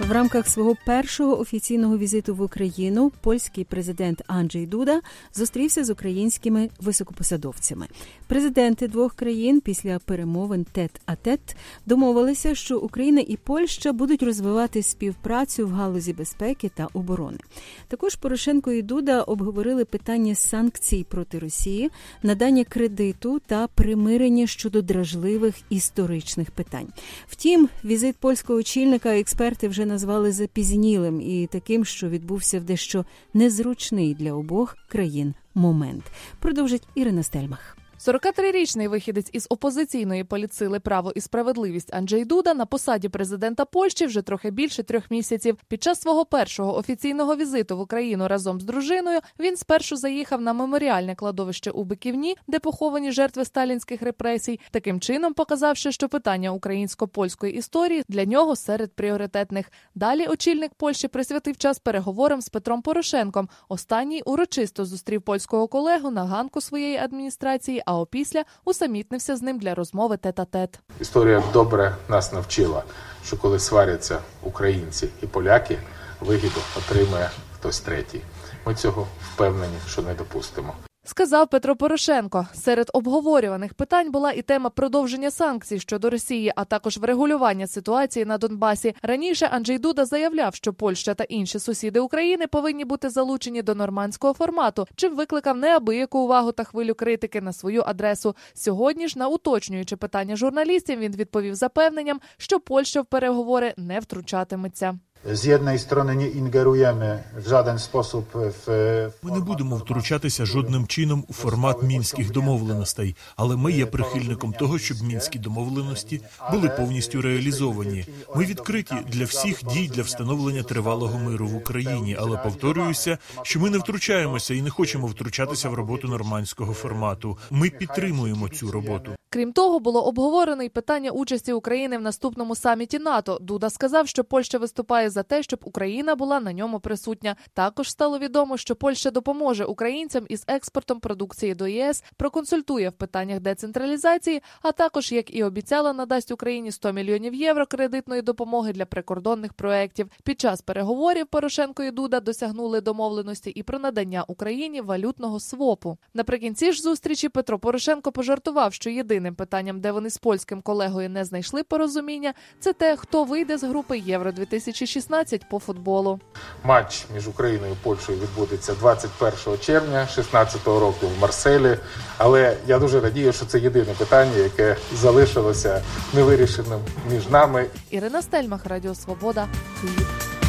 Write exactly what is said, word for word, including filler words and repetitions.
В рамках свого першого офіційного візиту в Україну польський президент Анджей Дуда зустрівся з українськими високопосадовцями. Президенти двох країн після перемовин тет-а-тет домовилися, що Україна і Польща будуть розвивати співпрацю в галузі безпеки та оборони. Також Порошенко і Дуда обговорили питання санкцій проти Росії, надання кредиту та примирення щодо дражливих історичних питань. Втім, візит польського очільника експерти вже назвали запізнілим і таким, що відбувся в дещо незручний для обох країн момент. Продовжить Ірина Стельмах. сорокатрирічний вихідець із опозиційної політсили «Право і справедливість» Анджей Дуда на посаді президента Польщі вже трохи більше трьох місяців. Під час свого першого офіційного візиту в Україну разом з дружиною він спершу заїхав на меморіальне кладовище у Биківні, де поховані жертви сталінських репресій, таким чином показавши, що питання українсько-польської історії для нього серед пріоритетних. Далі очільник Польщі присвятив час переговорам з Петром Порошенком. Останній урочисто зустрів польського колегу на ганку своєї адміністрації, а опісля усамітнився з ним для розмови тет-а-тет. Історія добре нас навчила, що коли сваряться українці і поляки, вигіду отримує хтось третій. Ми цього впевнені, що не допустимо. Сказав Петро Порошенко. Серед обговорюваних питань була і тема продовження санкцій щодо Росії, а також врегулювання ситуації на Донбасі. Раніше Анджей Дуда заявляв, що Польща та інші сусіди України повинні бути залучені до нормандського формату, чим викликав неабияку увагу та хвилю критики на свою адресу. Сьогодні ж на уточнюючи питання журналістів він відповів запевненням, що Польща в переговори не втручатиметься. З однієї сторони не інгеруємо в жоден спосіб в... Ми не будемо втручатися жодним чином у формат мінських домовленостей, але ми є прихильником того, щоб мінські домовленості були повністю реалізовані. Ми відкриті для всіх дій для встановлення тривалого миру в Україні, але повторююся, що ми не втручаємося і не хочемо втручатися в роботу нормандського формату. Ми підтримуємо цю роботу. Крім того, було обговорено й питання участі України в наступному саміті НАТО. Дуда сказав, що Польща виступає за те, щоб Україна була на ньому присутня. Також стало відомо, що Польща допоможе українцям із експортом продукції до ЄС, проконсультує в питаннях децентралізації, а також, як і обіцяла, надасть Україні сто мільйонів євро кредитної допомоги для прикордонних проєктів. Під час переговорів Порошенко і Дуда досягнули домовленості і про надання Україні валютного свопу. Наприкінці ж зустрічі Петро Порошенко пожартував, що єдиним питанням, де вони з польським колегою не знайшли порозуміння, це те, хто вийде з групи Євро дві тисячі шістнадцять по футболу. Матч між Україною і Польщею відбудеться двадцять першого червня шістнадцятого року в Марселі. Але я дуже радію, що це єдине питання, яке залишилося невирішеним між нами. Ірина Стельмах, Радіо Свобода, Київ.